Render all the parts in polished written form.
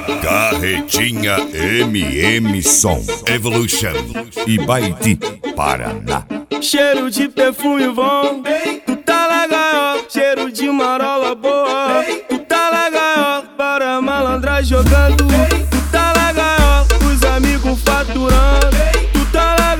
Carretinha MM Som Evolution Ibaiti, Paraná. Cheiro de perfume bom, tu tá na gaiola. Cheiro de marola boa, tu tá na gaiola. Para malandra jogando, tu tá na gaiola. Os amigos faturando, tu tá na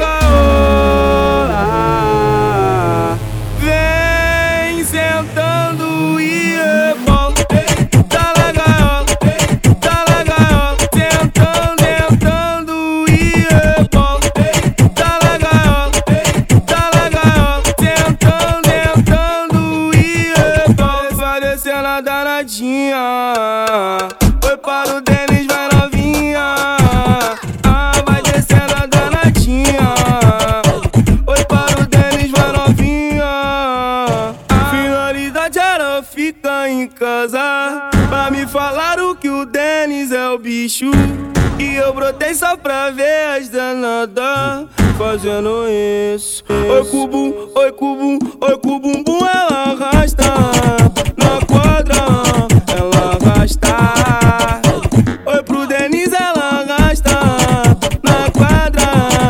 gaiola. Vem sentando e rebola. Tu tá na gaiola, tu tá na gaiola. Sentando e rebola. Tu tá na gaiola, tu tá na gaiola. Sentando e rebola. Vai descendo a danadinha. Foi para o Denis, vai novinha. Vai descendo a danadinha. Foi para o Denis, vai novinha. Finalidade era ficar em casa, pra me falar o que o Denis é o bicho. E eu brotei só pra ver as danadas fazendo isso. Oi cubum, oi cubum, oi cubumbum, ela arrasta na quadra, ela arrasta. Oi pro Denis, ela arrasta na quadra,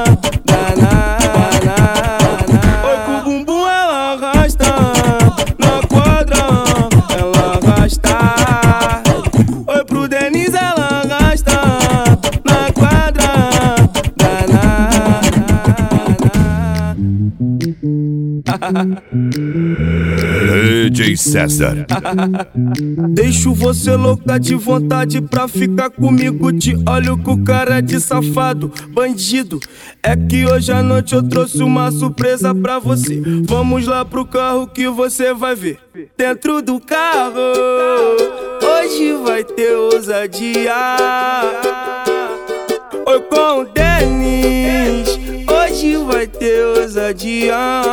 oi cubumbum, ela arrasta na quadra, ela arrasta. Oi pro Denis, ela arrasta na quadra, DJ César. Deixo você louca de vontade pra ficar comigo. Te olho com cara de safado, bandido. É que hoje à noite eu trouxe uma surpresa pra você. Vamos lá pro carro que você vai ver. Dentro do carro, hoje vai ter ousadia. Oi com o Denis, hoje vai ter ousadia.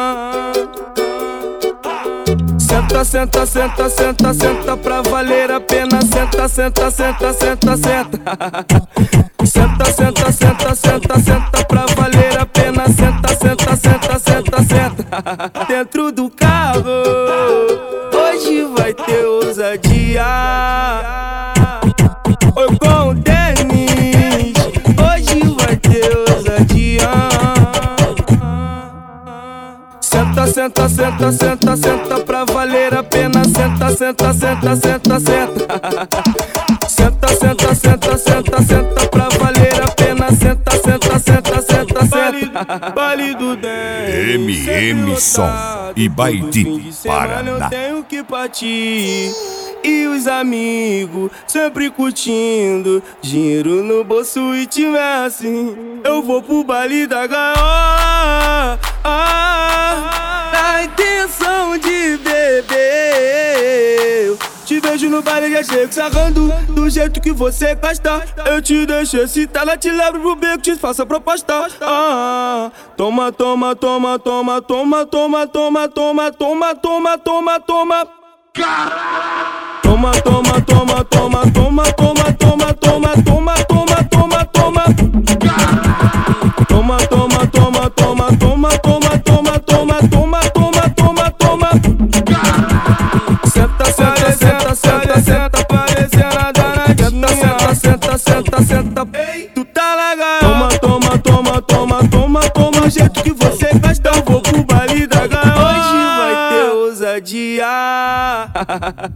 Senta, senta, senta, senta, senta pra valer a pena. Senta, senta, senta, senta, senta. Senta, senta, senta, senta, senta pra valer a pena. Senta, senta, senta, senta, senta. Dentro do carro, hoje vai ter ousadia. Oi com o Denis, hoje vai ter ousadia. Senta, senta, senta, senta, senta pra valer a pena. Senta, senta, senta, senta, senta. Senta, senta, senta, senta, senta pra valer a pena. Senta, senta, senta, senta, senta. Baile do Denis, MM Som Ibaiti, Paraná. Eu Paraná. tenho que partir. E os amigos sempre curtindo, dinheiro no bolso e tiver assim, eu vou pro baile da gaiola. Na intenção de beber, eu te vejo no baile, já chego sarrando do jeito que você gosta. Eu te deixo excitada, te levo pro beco, te faço a proposta. Toma, toma, toma, toma, toma, toma, toma, toma, toma, toma, toma, toma. Toma, toma, toma, toma, toma, toma, toma, toma, toma, toma, toma, toma. Toma, toma, toma, toma, toma, toma, toma, toma, toma, toma, toma, toma. Senta, senta, senta, senta, senta, parecendo a danadinha. Senta, senta, senta, senta, tu tá na gaiola. Toma, toma, toma, toma, toma, toma, do jeito que você gosta. Eu vou pro baile da gaiola. Hoje vai ter ousadia.